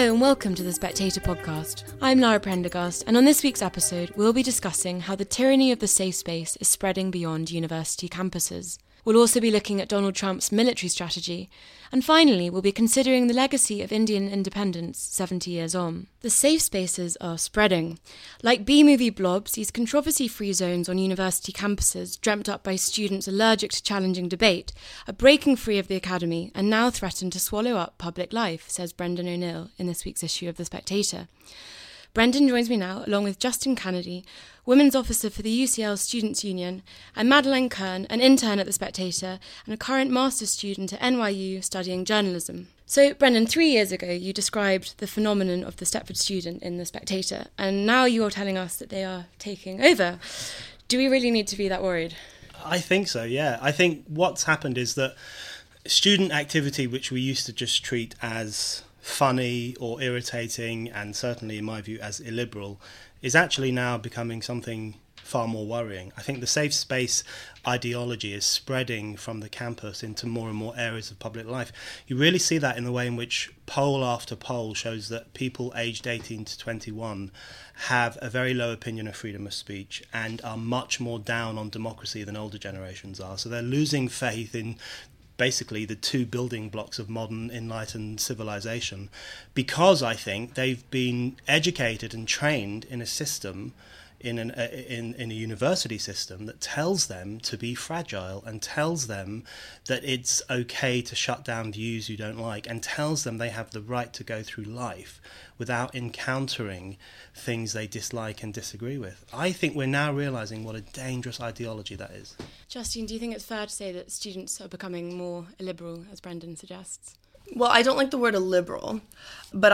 Hello and welcome to the Spectator podcast. I'm Lara Prendergast, and on this week's episode we'll be discussing how the tyranny of the safe space is spreading beyond university campuses. We'll also be looking at Donald Trump's military strategy, and finally we'll be considering the legacy of Indian independence 70 years on. The safe spaces are spreading. Like B-movie blobs, these controversy-free zones on university campuses, dreamt up by students allergic to challenging debate, are breaking free of the academy and now threaten to swallow up public life, says Brendan O'Neill in this week's issue of The Spectator. Brendan joins me now, along with Justin Kennedy, Women's Officer for the UCL Students' Union, and Madeleine Kern, an intern at The Spectator and a current master's student at NYU studying journalism. So, Brendan, 3 years ago you described the phenomenon of the Stepford student in The Spectator, and now you're telling us that they are taking over. Do we really need to be that worried? I think so, yeah. I think what's happened is that student activity, which we used to just treat as funny or irritating, and certainly in my view as illiberal, is actually now becoming something far more worrying. I think the safe space ideology is spreading from the campus into more and more areas of public life. You really see that in the way in which poll after poll shows that people aged 18 to 21 have a very low opinion of freedom of speech and are much more down on democracy than older generations are. So they're losing faith in basically the two building blocks of modern enlightened civilization, because I think they've been educated and trained in a system, in a university system that tells them to be fragile and tells them that it's okay to shut down views you don't like and tells them they have the right to go through life without encountering things they dislike and disagree with. I think we're now realising what a dangerous ideology that is. Justine, do you think it's fair to say that students are becoming more illiberal, as Brendan suggests? Well, I don't like the word illiberal, but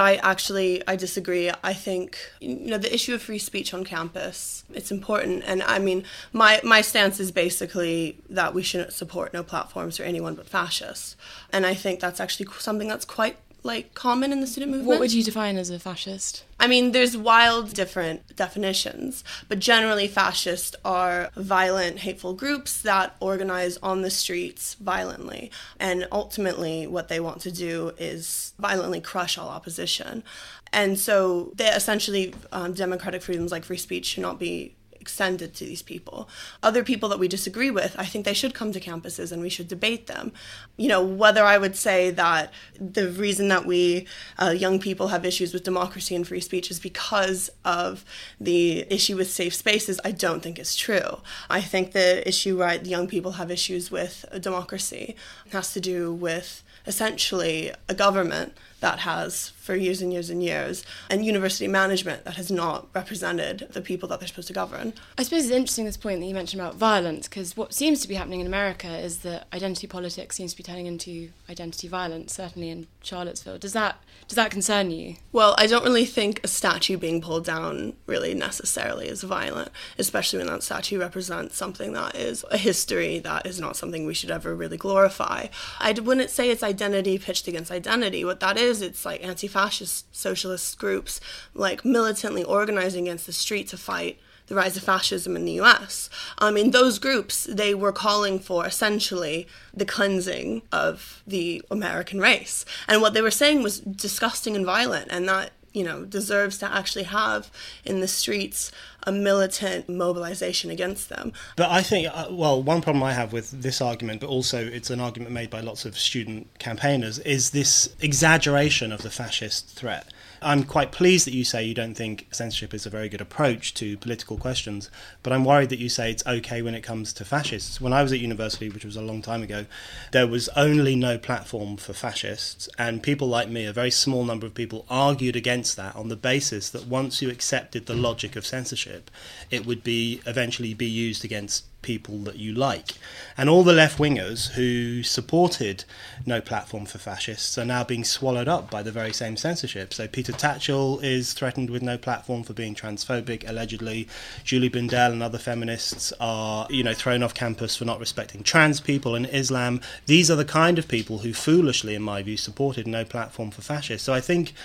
I disagree. I think, the issue of free speech on campus, it's important. And I mean, my stance is basically that we shouldn't support no platforms for anyone but fascists. And I think that's actually something that's quite common in the student movement. What would you define as a fascist? I mean, there's wild different definitions, but generally fascists are violent, hateful groups that organize on the streets violently. And ultimately, what they want to do is violently crush all opposition. And so they essentially, democratic freedoms like free speech should not be extended to these people. Other people that we disagree with, I think they should come to campuses and we should debate them. Whether I would say that the reason that we young people have issues with democracy and free speech is because of the issue with safe spaces, I don't think is true. I think the issue the young people have issues with democracy has to do with essentially a government that has for years and years and years, and university management that has not represented the people that they're supposed to govern. I suppose it's interesting, this point that you mentioned about violence, because what seems to be happening in America is that identity politics seems to be turning into identity violence, certainly in Charlottesville. Does that concern you? Well, I don't really think a statue being pulled down really necessarily is violent, especially when that statue represents something that is a history that is not something we should ever really glorify. I wouldn't say it's identity pitched against identity. What that is, it's like anti-fascist socialist groups militantly organizing against the street to fight the rise of fascism in the US. I mean, those groups, they were calling for essentially the cleansing of the American race. And what they were saying was disgusting and violent, and that, deserves to actually have in the streets a militant mobilization against them. But I think, one problem I have with this argument, but also it's an argument made by lots of student campaigners, is this exaggeration of the fascist threat. I'm quite pleased that you say you don't think censorship is a very good approach to political questions, but I'm worried that you say it's okay when it comes to fascists. When I was at university, which was a long time ago, there was only no platform for fascists, and people like me, a very small number of people, argued against that on the basis that once you accepted the logic of censorship, it would eventually be used against people that you like. And all the left-wingers who supported no platform for fascists are now being swallowed up by the very same censorship. So Peter Tatchell is threatened with no platform for being transphobic, allegedly. Julie Bindel and other feminists are, thrown off campus for not respecting trans people and Islam. These are the kind of people who foolishly, in my view, supported no platform for fascists. So I think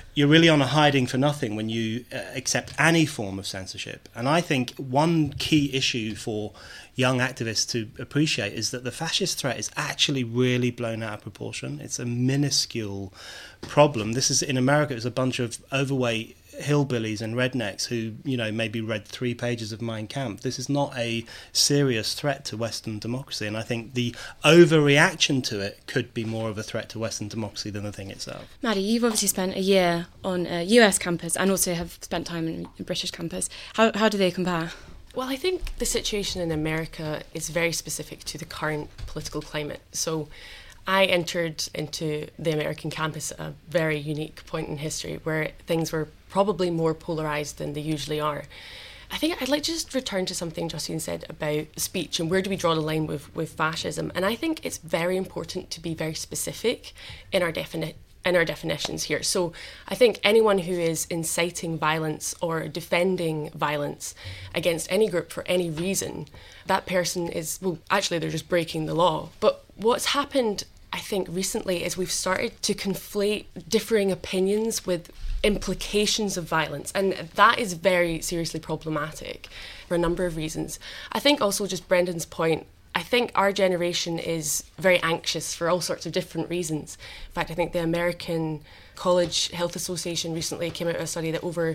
you're really on a hiding for nothing when you accept any form of censorship. And I think one key issue for young activists to appreciate is that the fascist threat is actually really blown out of proportion. It's a minuscule problem. This is, in America, it's a bunch of overweight hillbillies and rednecks who, maybe read 3 pages of Mein Kampf. This is not a serious threat to Western democracy, and I think the overreaction to it could be more of a threat to Western democracy than the thing itself. Maddie, you've obviously spent a year on a US campus and also have spent time in a British campus. How do they compare? Well, I think the situation in America is very specific to the current political climate. So I entered into the American campus at a very unique point in history where things were probably more polarised than they usually are. I think I'd like to just return to something Justine said about speech and where do we draw the line with fascism. And I think it's very important to be very specific in our definitions here. So I think anyone who is inciting violence or defending violence against any group for any reason, that person is, well, actually they're just breaking the law. But what's happened, I think, recently is we've started to conflate differing opinions with implications of violence, and that is very seriously problematic for a number of reasons. I think also just Brendan's point, I think our generation is very anxious for all sorts of different reasons. In fact, I think the American College Health Association recently came out with a study that over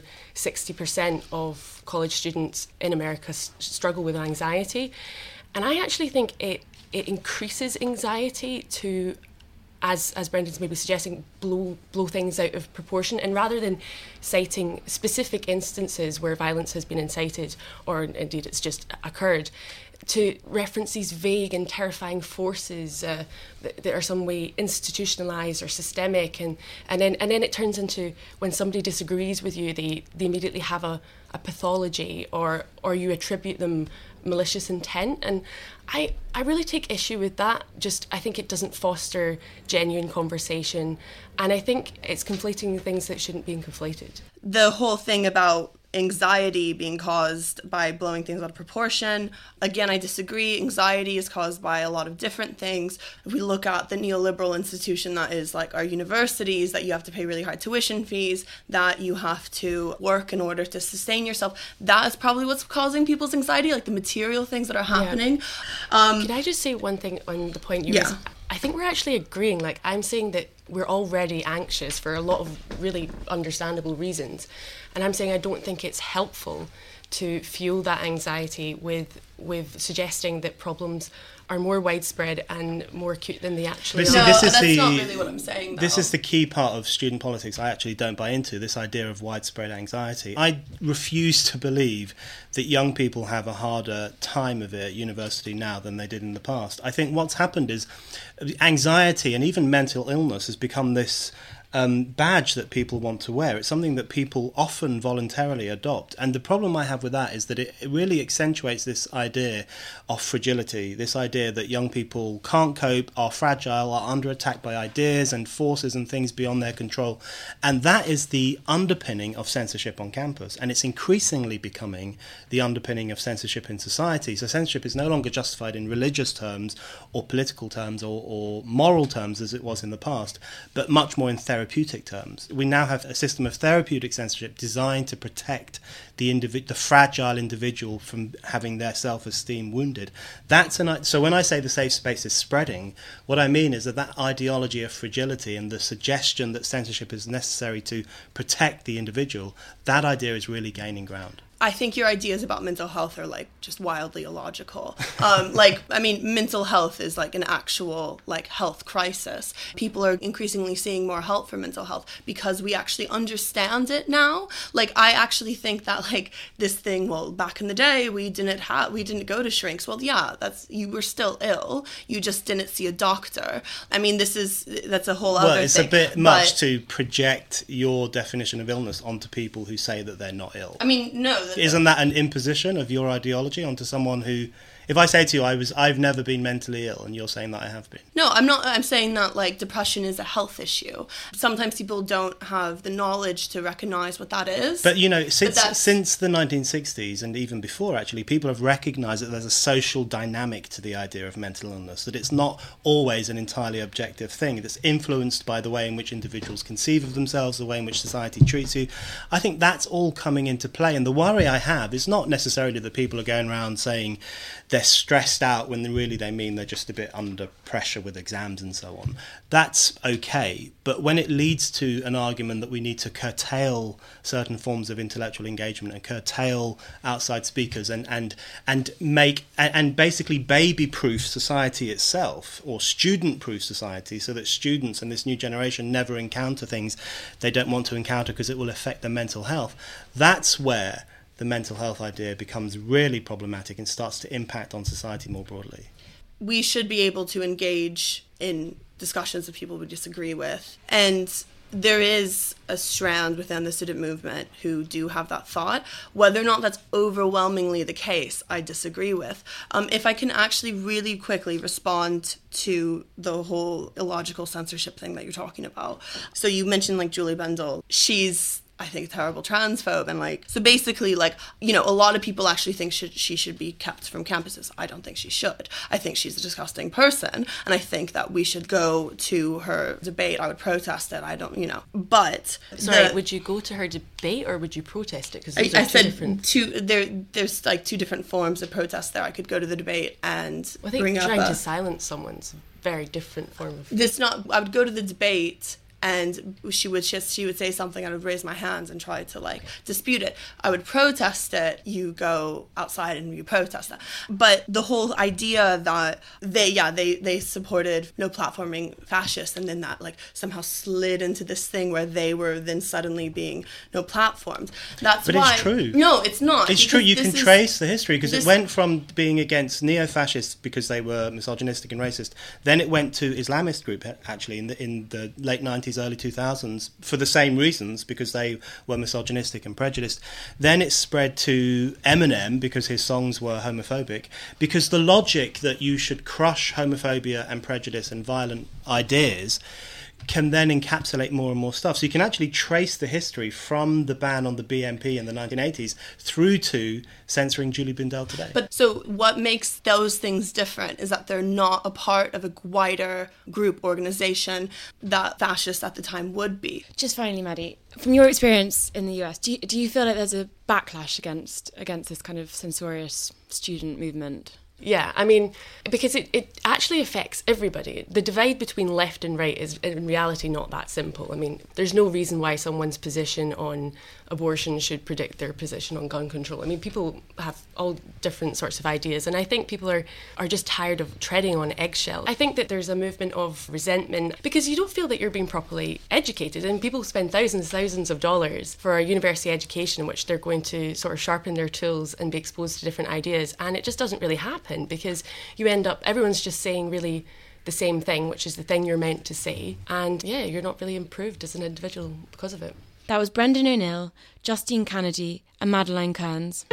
60% of college students in America struggle with anxiety. And I actually think it increases anxiety to, as Brendan's maybe suggesting, blow things out of proportion. And rather than citing specific instances where violence has been incited, or indeed it's just occurred, to reference these vague and terrifying forces that are some way institutionalised or systemic, and then it turns into when somebody disagrees with you, they immediately have a pathology, or you attribute them malicious intent. And I really take issue with that. Just, I think it doesn't foster genuine conversation, and I think it's conflating things that shouldn't be conflated. The whole thing about anxiety being caused by blowing things out of proportion. Again, I disagree. Anxiety is caused by a lot of different things. If we look at the neoliberal institution that is like our universities, that you have to pay really high tuition fees, that you have to work in order to sustain yourself, that is probably what's causing people's anxiety, like the material things that are happening. Yeah. Can I just say one thing on the point you raised? I think we're actually agreeing. Like, I'm saying that we're already anxious for a lot of really understandable reasons. And I'm saying I don't think it's helpful to fuel that anxiety with suggesting that problems are more widespread and more acute than they actually are. No, that's not really what I'm saying, though. This is the key part of student politics I actually don't buy into, this idea of widespread anxiety. I refuse to believe that young people have a harder time of it at university now than they did in the past. I think what's happened is anxiety and even mental illness has become this badge that people want to wear. It's something that people often voluntarily adopt. And the problem I have with that is that it really accentuates this idea of fragility, this idea that young people can't cope, are fragile, are under attack by ideas and forces and things beyond their control. And that is the underpinning of censorship on campus. And it's increasingly becoming the underpinning of censorship in society. So censorship is no longer justified in religious terms or political terms or moral terms as it was in the past, but much more in therapeutic terms. We now have a system of therapeutic censorship designed to protect the fragile individual from having their self-esteem wounded. So when I say the safe space is spreading, what I mean is that ideology of fragility and the suggestion that censorship is necessary to protect the individual, that idea is really gaining ground. I think your ideas about mental health are like just wildly illogical. Mental health is like an actual like health crisis. People are increasingly seeing more help for mental health because we actually understand it now. Like, I actually think that like this thing, well, back in the day we didn't go to shrinks. Well, yeah, you were still ill. You just didn't see a doctor. I mean, that's a whole other thing. Well, it's a bit much to project your definition of illness onto people who say that they're not ill. I mean, no. Isn't that an imposition of your ideology onto someone who If I say to you, I've never been mentally ill, and you're saying that I have been. No, I'm not. I'm saying that like depression is a health issue. Sometimes people don't have the knowledge to recognize what that is. But since the 1960s and even before, actually, people have recognised that there's a social dynamic to the idea of mental illness. That it's not always an entirely objective thing. That's influenced by the way in which individuals conceive of themselves, the way in which society treats you. I think that's all coming into play. And the worry I have is not necessarily that people are going around saying they're stressed out when really they mean they're just a bit under pressure with exams and so on. That's okay. But when it leads to an argument that we need to curtail certain forms of intellectual engagement and curtail outside speakers and basically baby-proof society itself, or student-proof society, so that students and this new generation never encounter things they don't want to encounter because it will affect their mental health, that's where the mental health idea becomes really problematic and starts to impact on society more broadly. We should be able to engage in discussions with people we disagree with. And there is a strand within the student movement who do have that thought. Whether or not that's overwhelmingly the case, I disagree with. If I can actually really quickly respond to the whole illogical censorship thing that you're talking about. So you mentioned like Julie Bendel. She's, I think, a terrible transphobe, and so basically a lot of people actually think she should be kept from campuses. I don't think she should. I think she's a disgusting person, and I think that we should go to her debate. I would protest it. I don't, but sorry, would you go to her debate or would you protest it? Because I said there's like two different forms of protest there. I could go to the debate and I think trying to silence someone's a very different form of. I would go to the debate. And she would say something, I would raise my hands and try to dispute it. I would protest it. You go outside and you protest that. But the whole idea that they supported no platforming fascists, and then that somehow slid into this thing where they were then suddenly being no platformed. But it's true. No, it's not. It's true. You can trace the history because it went from being against neo-fascists because they were misogynistic and racist. Then it went to Islamist group actually in the late 90s. Early 2000s for the same reasons, because they were misogynistic and prejudiced. Then it spread to Eminem because his songs were homophobic, because the logic that you should crush homophobia and prejudice and violent ideas can then encapsulate more and more stuff. So you can actually trace the history from the ban on the BNP in the 1980s through to censoring Julie Bindel today. But so what makes those things different is that they're not a part of a wider group organization that fascists at the time would be. Just finally, Maddie, from your experience in the US, do you feel like there's a backlash against this kind of censorious student movement? Yeah, I mean, because it actually affects everybody. The divide between left and right is in reality not that simple. I mean, there's no reason why someone's position on abortion should predict their position on gun control. I mean, people have all different sorts of ideas, and I think people are just tired of treading on eggshells. I think that there's a movement of resentment because you don't feel that you're being properly educated, and people spend thousands of dollars for a university education in which they're going to sort of sharpen their tools and be exposed to different ideas, and it just doesn't really happen because you end up, everyone's just saying really the same thing, which is the thing you're meant to say, and you're not really improved as an individual because of it. That was Brendan O'Neill, Justine Kennedy and Madeleine Kearns.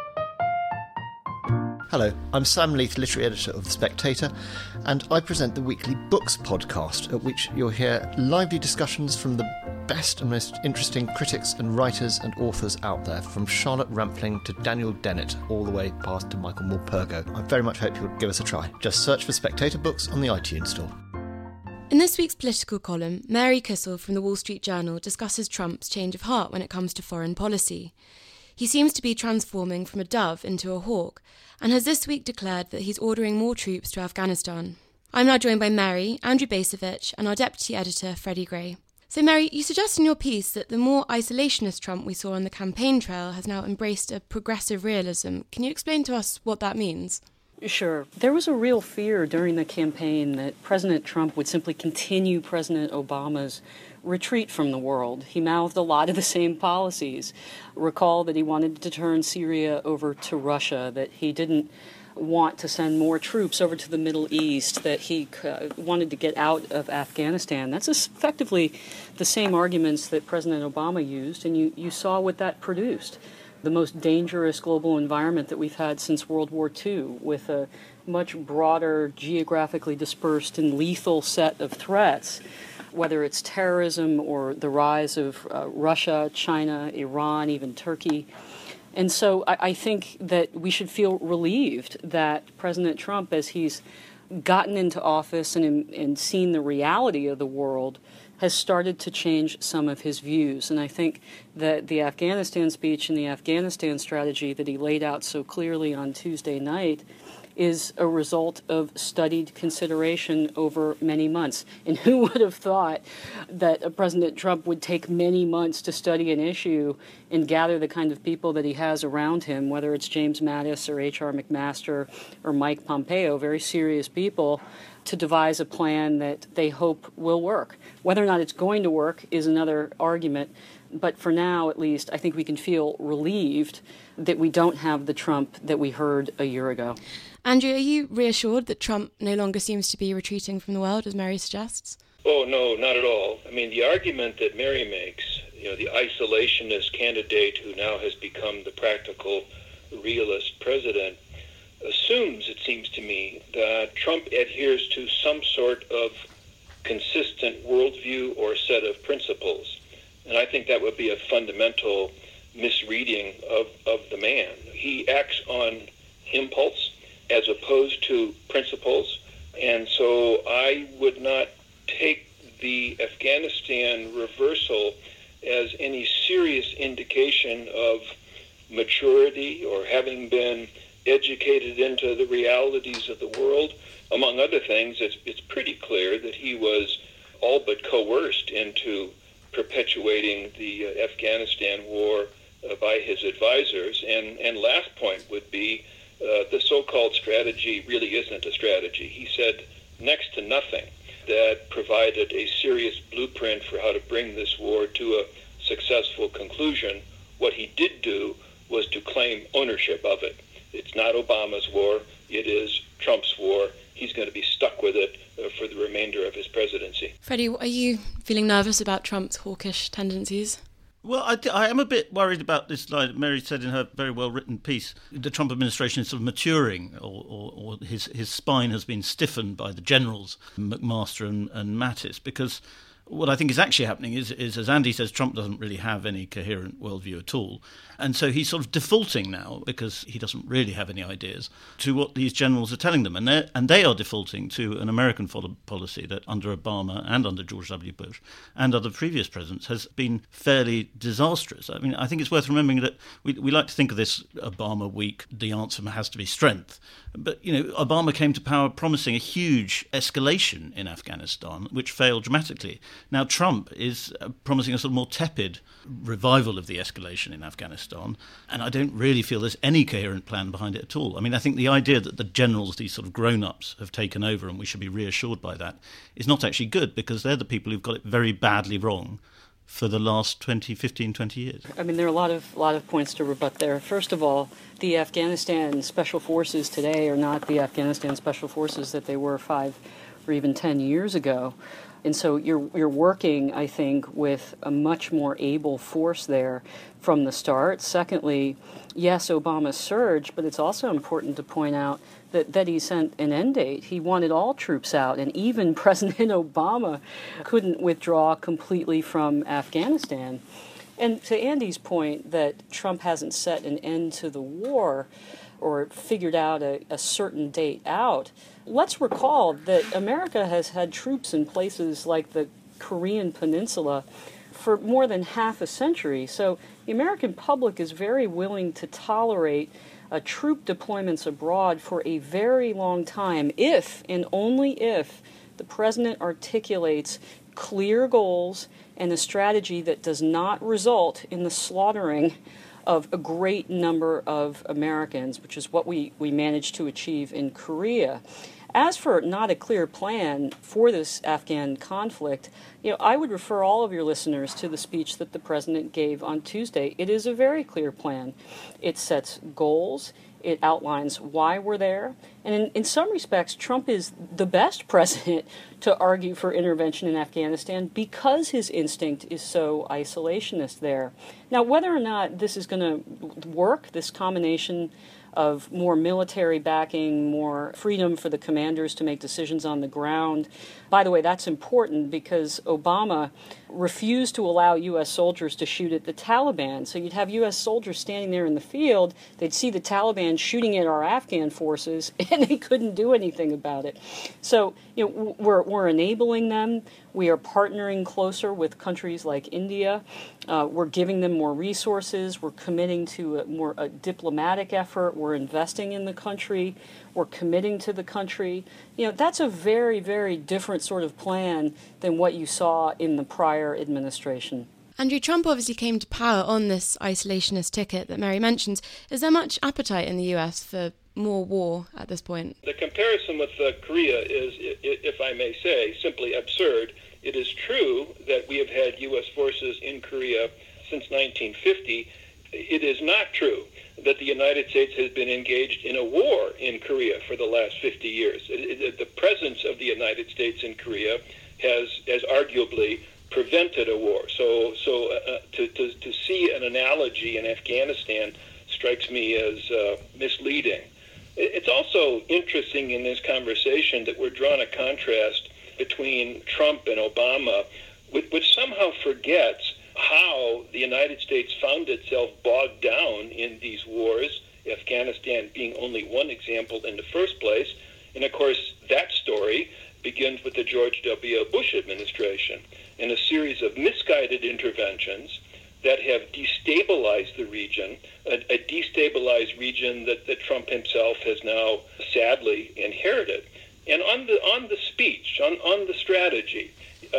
Hello, I'm Sam Leith, literary editor of The Spectator, and I present the weekly Books podcast, at which you'll hear lively discussions from the best and most interesting critics and writers and authors out there, from Charlotte Rampling to Daniel Dennett, all the way past to Michael Morpurgo. I very much hope you'll give us a try. Just search for Spectator Books on the iTunes Store. In this week's political column, Mary Kissel from the Wall Street Journal discusses Trump's change of heart when it comes to foreign policy. He seems to be transforming from a dove into a hawk, and has this week declared that he's ordering more troops to Afghanistan. I'm now joined by Mary, Andrew Bacevich, and our deputy editor, Freddie Gray. So Mary, you suggest in your piece that the more isolationist Trump we saw on the campaign trail has now embraced a progressive realism. Can you explain to us what that means? Sure. There was a real fear during the campaign that President Trump would simply continue President Obama's retreat from the world. He mouthed a lot of the same policies. Recall that he wanted to turn Syria over to Russia, that he didn't want to send more troops over to the Middle East, that he wanted to get out of Afghanistan. That's effectively the same arguments that President Obama used, and you saw what that produced. the most dangerous global environment that we've had since World War II, with a much broader, geographically dispersed and lethal set of threats, whether it's terrorism or the rise of Russia, China, Iran, even Turkey. And so I think that we should feel relieved that President Trump, as he's gotten into office and seen the reality of the world, has started to change some of his views. And I think that the Afghanistan speech and the Afghanistan strategy that he laid out so clearly on Tuesday night is a result of studied consideration over many months. And who would have thought that President Trump would take many months to study an issue and gather the kind of people that he has around him, whether it's James Mattis or H.R. McMaster or Mike Pompeo, very serious people, to devise a plan that they hope will work. Whether or not it's going to work is another argument. But for now, at least, I think we can feel relieved that we don't have the Trump that we heard a year ago. Andrew, are you reassured that Trump no longer seems to be retreating from the world, as Mary suggests? Oh, no, not at all. I mean, the argument that Mary makes, the isolationist candidate who now has become the practical realist president, assumes, it seems to me, that Trump adheres to some sort of consistent worldview or set of principles. And I think that would be a fundamental misreading of the man. He acts on impulse as opposed to principles. And so I would not take the Afghanistan reversal as any serious indication of maturity or having been educated into the realities of the world. Among other things, it's pretty clear that he was all but coerced into perpetuating the Afghanistan war by his advisors. And last point would be the so-called strategy really isn't a strategy. He said next to nothing that provided a serious blueprint for how to bring this war to a successful conclusion. What he did do was to claim ownership of it. It's not Obama's war. It is Trump's war. He's going to be stuck with it for the remainder of his presidency. Freddie, are you feeling nervous about Trump's hawkish tendencies? Well, I am a bit worried about this line Mary said in her very well-written piece. The Trump administration is sort of maturing, or his spine has been stiffened by the generals, McMaster and Mattis, because what I think is actually happening is, as Andy says, Trump doesn't really have any coherent worldview at all. And so he's sort of defaulting now, because he doesn't really have any ideas, to what these generals are telling them. And they are defaulting to an American policy that under Obama and under George W. Bush and other previous presidents has been fairly disastrous. I mean, I think it's worth remembering that we like to think of this Obama week, the answer has to be strength. But, Obama came to power promising a huge escalation in Afghanistan, which failed dramatically. Now Trump is promising a sort of more tepid revival of the escalation in Afghanistan, and I don't really feel there's any coherent plan behind it at all. I mean, I think the idea that the generals, these sort of grown-ups, have taken over and we should be reassured by that is not actually good, because they're the people who've got it very badly wrong for the last 20 years. I mean, there are a lot of points to rebut there. First of all, the Afghanistan Special Forces today are not the Afghanistan Special Forces that they were 5 or even 10 years ago. And so you're working, I think, with a much more able force there from the start. Secondly, yes, Obama surged, but it's also important to point out that he sent an end date. He wanted all troops out, and even President Obama couldn't withdraw completely from Afghanistan. And to Andy's point that Trump hasn't set an end to the war or figured out a certain date out, let's recall that America has had troops in places like the Korean Peninsula for more than half a century. So the American public is very willing to tolerate troop deployments abroad for a very long time if and only if the president articulates clear goals and a strategy that does not result in the slaughtering of a great number of Americans, which is what we managed to achieve in Korea. As for not a clear plan for this Afghan conflict, I would refer all of your listeners to the speech that the president gave on Tuesday. It is a very clear plan. It sets goals. It outlines why we're there. And in some respects, Trump is the best president to argue for intervention in Afghanistan because his instinct is so isolationist there. Now, whether or not this is going to work, this combination of more military backing, more freedom for the commanders to make decisions on the ground. By the way, that's important because Obama refused to allow U.S. soldiers to shoot at the Taliban. So you'd have U.S. soldiers standing there in the field, they'd see the Taliban shooting at our Afghan forces, and they couldn't do anything about it. So, we're enabling them. We are partnering closer with countries like India. We're giving them more resources. We're committing to a diplomatic effort. We're investing in the country. We're committing to the country. That's a very, very different sort of plan than what you saw in the prior administration. Andrew, Trump obviously came to power on this isolationist ticket that Mary mentions. Is there much appetite in the US for more war at this point? The comparison with Korea is, if I may say, simply absurd. It is true that we have had U.S. forces in Korea since 1950. It is not true that the United States has been engaged in a war in Korea for the last 50 years. The presence of the United States in Korea has arguably prevented a war. So to see an analogy in Afghanistan strikes me as misleading. It's also interesting in this conversation that we're drawing a contrast between Trump and Obama, which somehow forgets how the United States found itself bogged down in these wars, Afghanistan being only one example in the first place. And of course, that story begins with the George W. Bush administration and a series of misguided interventions that have destabilized the region, a destabilized region that Trump himself has now sadly inherited. And on the speech, on the strategy,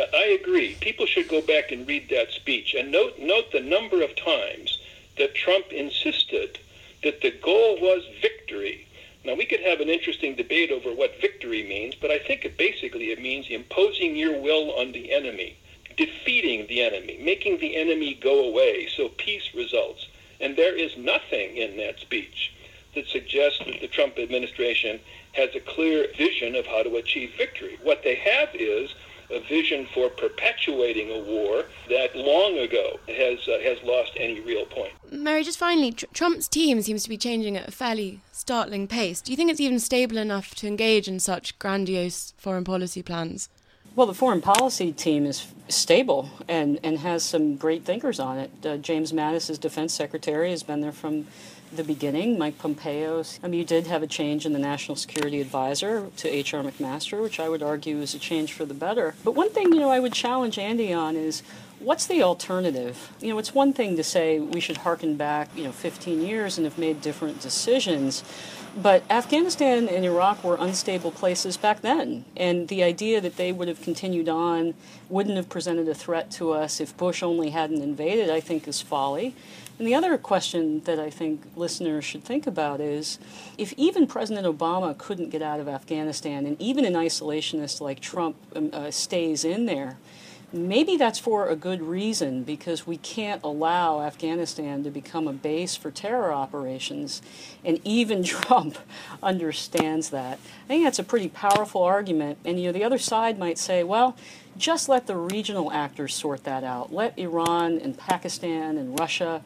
I agree. People should go back and read that speech and note the number of times that Trump insisted that the goal was victory. Now, we could have an interesting debate over what victory means, but I think it means imposing your will on the enemy, defeating the enemy, making the enemy go away so peace results. And there is nothing in that speech that suggests that the Trump administration has a clear vision of how to achieve victory. What they have is a vision for perpetuating a war that long ago has lost any real point. Mary, just finally, Trump's team seems to be changing at a fairly startling pace. Do you think it's even stable enough to engage in such grandiose foreign policy plans? Well, the foreign policy team is stable and has some great thinkers on it. James Mattis, as defense secretary, has been there from the beginning. Mike Pompeo. You did have a change in the national security advisor to H.R. McMaster, which I would argue is a change for the better. But one thing, I would challenge Andy on is, what's the alternative? It's one thing to say we should hearken back, 15 years and have made different decisions. But Afghanistan and Iraq were unstable places back then, and the idea that they would have continued on wouldn't have presented a threat to us if Bush only hadn't invaded, I think, is folly. And the other question that I think listeners should think about is, if even President Obama couldn't get out of Afghanistan, and even an isolationist like Trump stays in there, maybe that's for a good reason, because we can't allow Afghanistan to become a base for terror operations, and even Trump understands that. I think that's a pretty powerful argument, and the other side might say, well, just let the regional actors sort that out. Let Iran and Pakistan and Russia,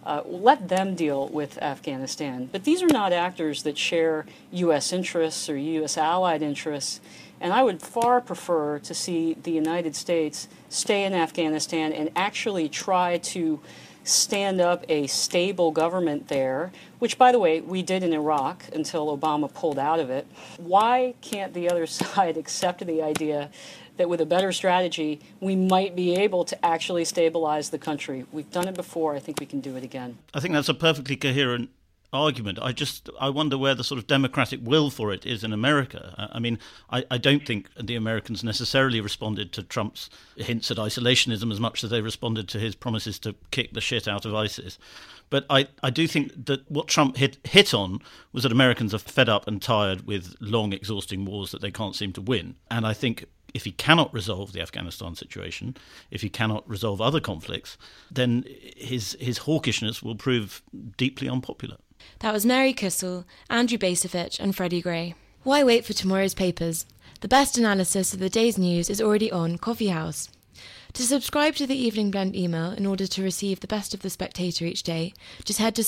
let them deal with Afghanistan. But these are not actors that share U.S. interests or U.S. allied interests. And I would far prefer to see the United States stay in Afghanistan and actually try to stand up a stable government there, which, by the way, we did in Iraq until Obama pulled out of it. Why can't the other side accept the idea that with a better strategy, we might be able to actually stabilize the country? We've done it before. I think we can do it again. I think that's a perfectly coherent argument. I wonder where the sort of democratic will for it is in America. I mean, I don't think the Americans necessarily responded to Trump's hints at isolationism as much as they responded to his promises to kick the shit out of ISIS. But I do think that what Trump hit on was that Americans are fed up and tired with long, exhausting wars that they can't seem to win. And I think if he cannot resolve the Afghanistan situation, if he cannot resolve other conflicts, then his hawkishness will prove deeply unpopular. That was Mary Kissel, Andrew Bacevich and Freddie Gray. Why wait for tomorrow's papers? The best analysis of the day's news is already on Coffee House. To subscribe to the Evening Blend email in order to receive the best of The Spectator each day, just head to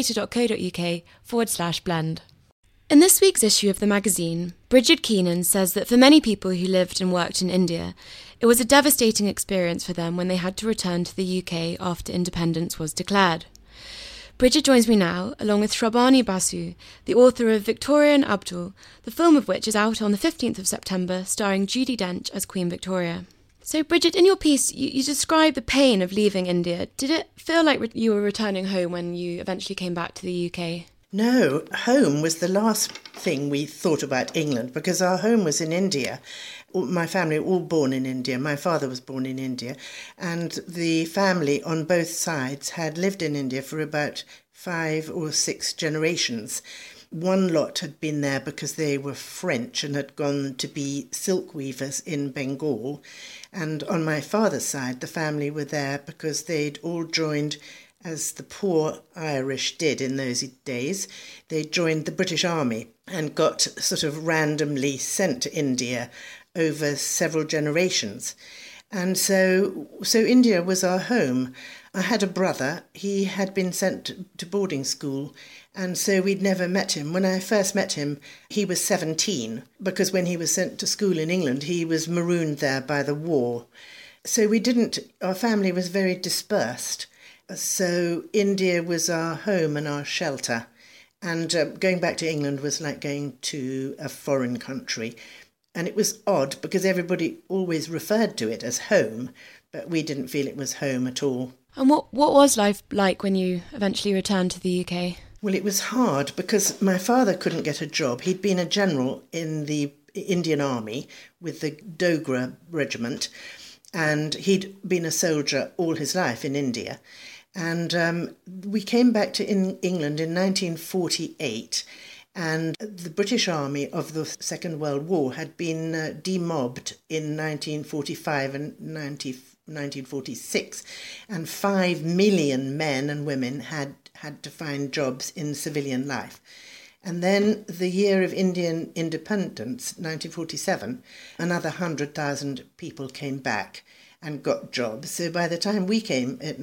spectator.co.uk/blend. In this week's issue of the magazine, Bridget Keenan says that for many people who lived and worked in India, it was a devastating experience for them when they had to return to the UK after independence was declared. Bridget joins me now, along with Shrabani Basu, the author of Victoria and Abdul, the film of which is out on the 15th of September, starring Judi Dench as Queen Victoria. So, Bridget, in your piece, you describe the pain of leaving India. Did it feel like you were returning home when you eventually came back to the UK? No, home was the last thing we thought about England, because our home was in India. My family were all born in India. My father was born in India, and the family on both sides had lived in India for about 5 or 6 generations. One lot had been there because they were French and had gone to be silk weavers in Bengal. And on my father's side, the family were there because they'd all joined, as the poor Irish did in those days, they joined the British Army and got sort of randomly sent to India over several generations. And so India was our home. I had a brother. He had been sent to boarding school, and so we'd never met him. When I first met him, he was 17, because when he was sent to school in England, he was marooned there by the war. So our family was very dispersed. So India was our home and our shelter. And going back to England was like going to a foreign country. And it was odd because everybody always referred to it as home, but we didn't feel it was home at all. And what was life like when you eventually returned to the UK? Well, it was hard because my father couldn't get a job. He'd been a general in the Indian Army with the Dogra regiment, and he'd been a soldier all his life in India. And we came back to England in 1948, and the British Army of the Second World War had been demobbed in 1945 and 1946, and 5 million men and women had to find jobs in civilian life. And then the year of Indian independence, 1947, another 100,000 people came back and got jobs. So by the time we came at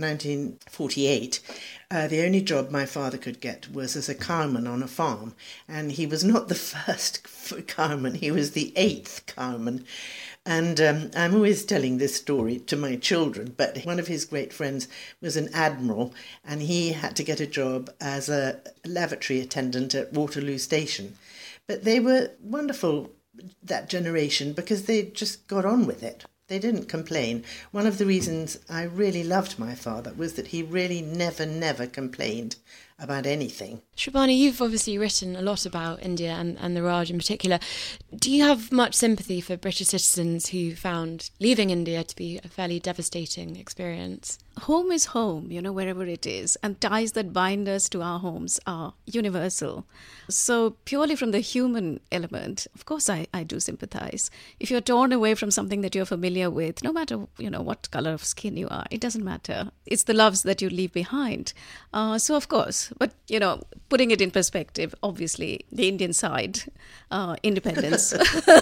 1948, the only job my father could get was as a cowman on a farm. And he was not the first cowman, he was the 8th cowman. And I'm always telling this story to my children, but one of his great friends was an admiral, and he had to get a job as a lavatory attendant at Waterloo Station. But they were wonderful, that generation, because they just got on with it. They didn't complain. One of the reasons I really loved my father was that he really never complained about anything. Shrabani, you've obviously written a lot about India and the Raj in particular. Do you have much sympathy for British citizens who found leaving India to be a fairly devastating experience? Home is home, wherever it is, and ties that bind us to our homes are universal. So purely from the human element, of course I do sympathize. If you're torn away from something that you're familiar with, no matter, what color of skin you are, it doesn't matter. It's the loves that you leave behind. So of course, but, putting it in perspective, obviously the Indian side, independence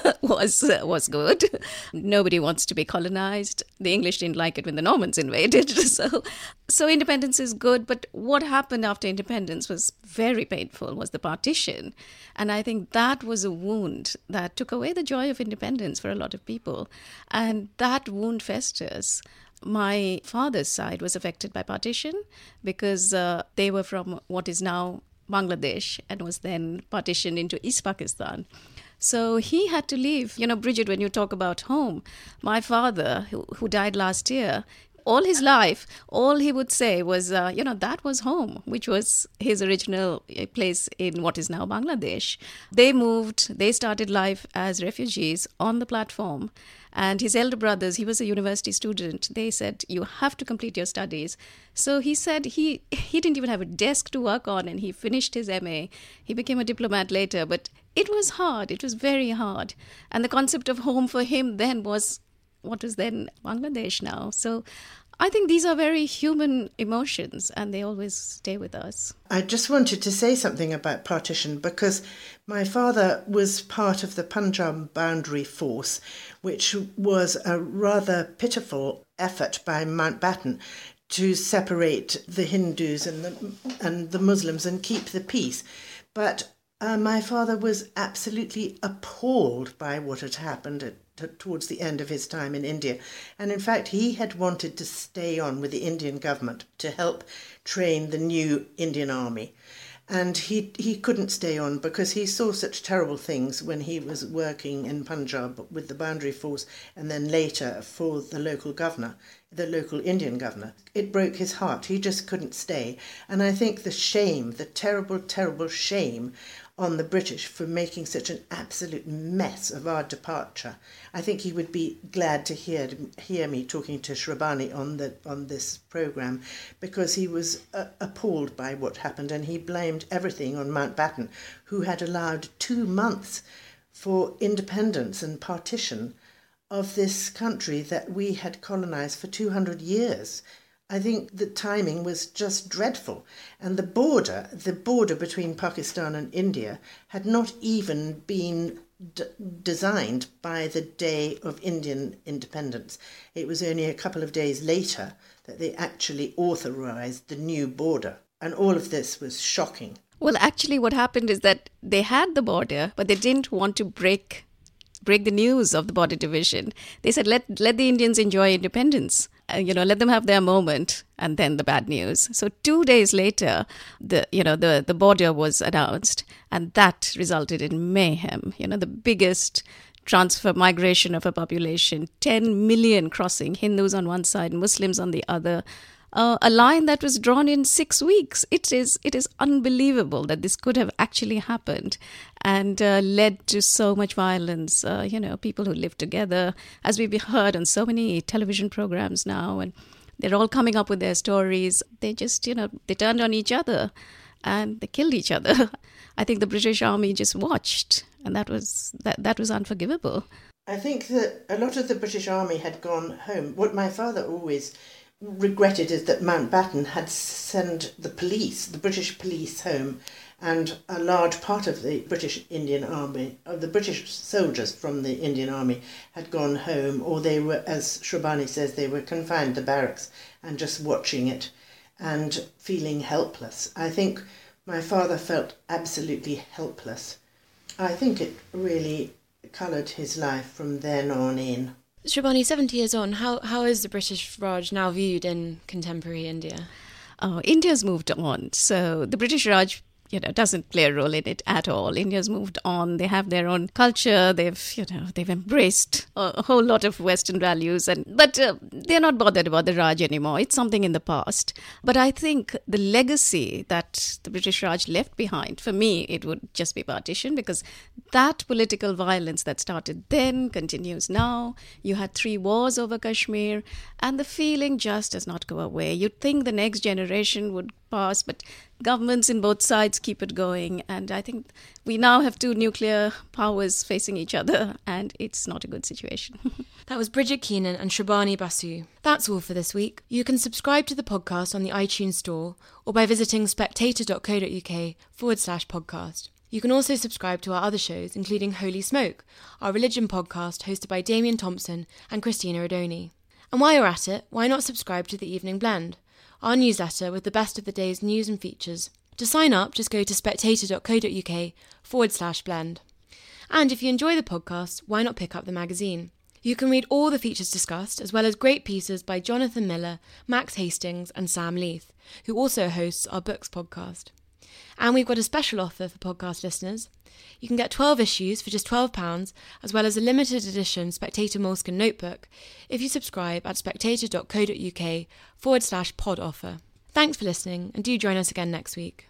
was good. Nobody wants to be colonized. The English didn't like it when the Normans invaded. So independence is good, but what happened after independence was very painful, was the partition. And I think that was a wound that took away the joy of independence for a lot of people. And that wound festers. My father's side was affected by partition because they were from what is now Bangladesh and was then partitioned into East Pakistan. So he had to leave. Bridget, when you talk about home, my father, who died last year, all his life, all he would say was, that was home, which was his original place in what is now Bangladesh. They started life as refugees on the platform. And his elder brothers, he was a university student, they said, you have to complete your studies. So he said he didn't even have a desk to work on, and he finished his MA. He became a diplomat later, but it was hard. It was very hard. And the concept of home for him then was what is then Bangladesh now. So I think these are very human emotions, and they always stay with us. I just wanted to say something about partition, because my father was part of the Punjab Boundary Force, which was a rather pitiful effort by Mountbatten to separate the Hindus and the Muslims and keep the peace. But my father was absolutely appalled by what had happened towards the end of his time in India. And in fact, he had wanted to stay on with the Indian government to help train the new Indian army. And he couldn't stay on because he saw such terrible things when he was working in Punjab with the Boundary Force and then later for the local governor, the local Indian governor. It broke his heart. He just couldn't stay. And I think the shame, the terrible, terrible shame on the British for making such an absolute mess of our departure. I think he would be glad to hear me talking to Shrabani on this programme, because he was appalled by what happened, and he blamed everything on Mountbatten, who had allowed 2 months for independence and partition of this country that we had colonised for 200 years. I think the timing was just dreadful. And the border between Pakistan and India had not even been designed by the day of Indian independence. It was only a couple of days later that they actually authorised the new border. And all of this was shocking. Well, actually what happened is that they had the border, but they didn't want to break the news of the border division. They said, let the Indians enjoy independence. Let them have their moment, and then the bad news. So 2 days later, the border was announced, and that resulted in mayhem. The biggest migration of a population, 10 million crossing, Hindus on one side, Muslims on the other. A line that was drawn in 6 weeks. It is unbelievable that this could have actually happened and led to so much violence. People who live together, as we've heard on so many television programs now, and they're all coming up with their stories. They just, they turned on each other and they killed each other. I think the British Army just watched, and that was unforgivable. I think that a lot of the British Army had gone home. What my father always regretted is that Mountbatten had sent the British police home, and a large part of the British Indian Army, of the British soldiers from the Indian Army had gone home, or they were, as Shrabani says, they were confined to barracks and just watching it and feeling helpless. I think my father felt absolutely helpless. I think it really coloured his life from then on in. Shrabani, 70 years on, how is the British Raj now viewed in contemporary India? India's moved on. So the British Raj, doesn't play a role in it at all. India's moved on. They have their own culture. They've embraced a whole lot of Western values, but they're not bothered about the Raj anymore. It's something in the past. But I think the legacy that the British Raj left behind, for me, it would just be partition, because that political violence that started then continues now. You had 3 wars over Kashmir, and the feeling just does not go away. You'd think the next generation would pass, but governments in both sides keep it going. And I think we now have 2 nuclear powers facing each other, and it's not a good situation. That was Bridget Keenan and Shrabani Basu. That's all for this week. You can subscribe to the podcast on the iTunes Store or by visiting spectator.co.uk/podcast. You can also subscribe to our other shows, including Holy Smoke, our religion podcast hosted by Damien Thompson and Christina Odoni. And while you're at it, why not subscribe to The Evening Blend, our newsletter with the best of the day's news and features. To sign up, just go to spectator.co.uk/blend. And if you enjoy the podcast, why not pick up the magazine? You can read all the features discussed, as well as great pieces by Jonathan Miller, Max Hastings and Sam Leith, who also hosts our books podcast. And we've got a special offer for podcast listeners. You can get 12 issues for just £12, as well as a limited edition Spectator Moleskine notebook if you subscribe at spectator.co.uk/pod offer. Thanks for listening, and do join us again next week.